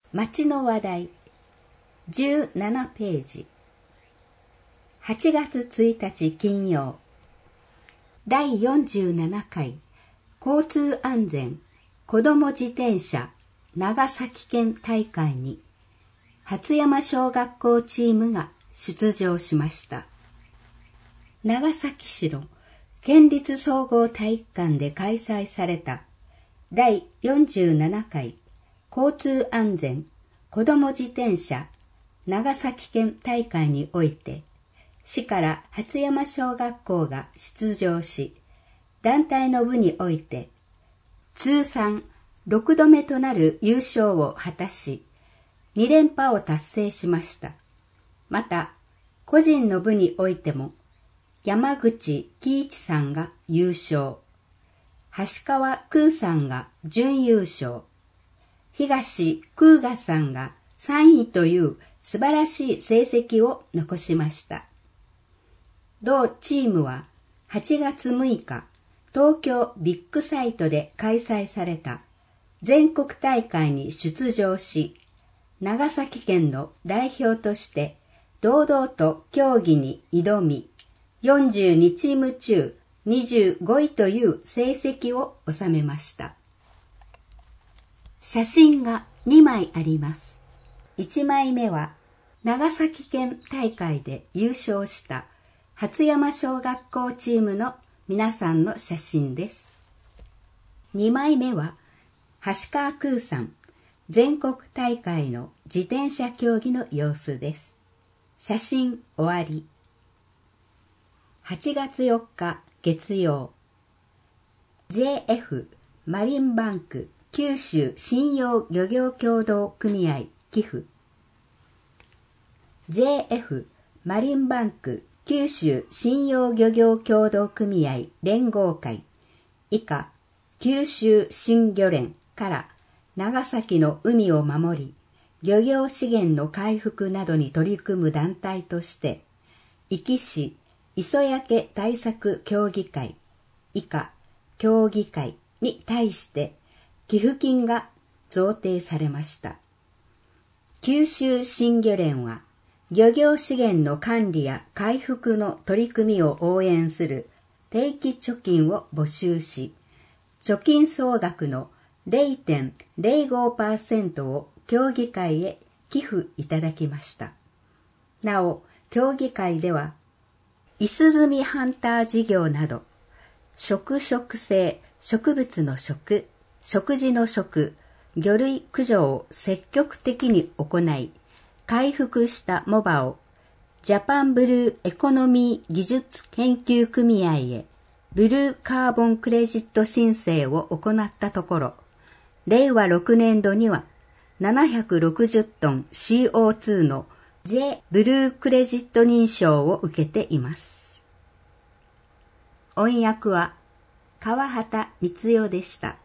町の話題17ページ。8月1日金曜、第47回交通安全子ども自転車長崎県大会に初山小学校チームが出場しました。長崎市の県立総合体育館で開催された第47回交通安全子ども自転車長崎県大会において、市から初山小学校が出場し、団体の部において通算6度目となる優勝を果たし、2連覇を達成しました。また、個人の部においても、山口喜一さんが優勝、橋川空さんが準優勝、東空河さんが3位という素晴らしい成績を残しました。同チームは8月6日、東京ビッグサイトで開催された全国大会に出場し、長崎県の代表として堂々と競技に挑み、42チーム中25位という成績を収めました。写真が2枚あります。1枚目は長崎県大会で優勝した初山小学校チームの皆さんの写真です。2枚目は橋川空さん全国大会の自転車競技の様子です。写真終わり。8月4日月曜、 JF マリンバンク九州信用漁業協同組合寄付、 JF マリンバンク九州信用漁業協同組合連合会以下九州新漁連から長崎の海を守り、漁業資源の回復などに取り組む団体として、壱岐市磯焼け対策協議会以下協議会に対して寄付金が贈呈されました。九州新漁連は、漁業資源の管理や回復の取り組みを応援する定期貯金を募集し、貯金総額の 0.05% を協議会へ寄付いただきました。なお、協議会では、イスズミハンター事業など、食性、植物の食、食事の食、魚類駆除を積極的に行い、回復した藻場をジャパンブルーエコノミー技術研究組合へブルーカーボンクレジット申請を行ったところ、令和6年度には760トン CO2 の J ブルークレジット認証を受けています。音訳は川畑光代でした。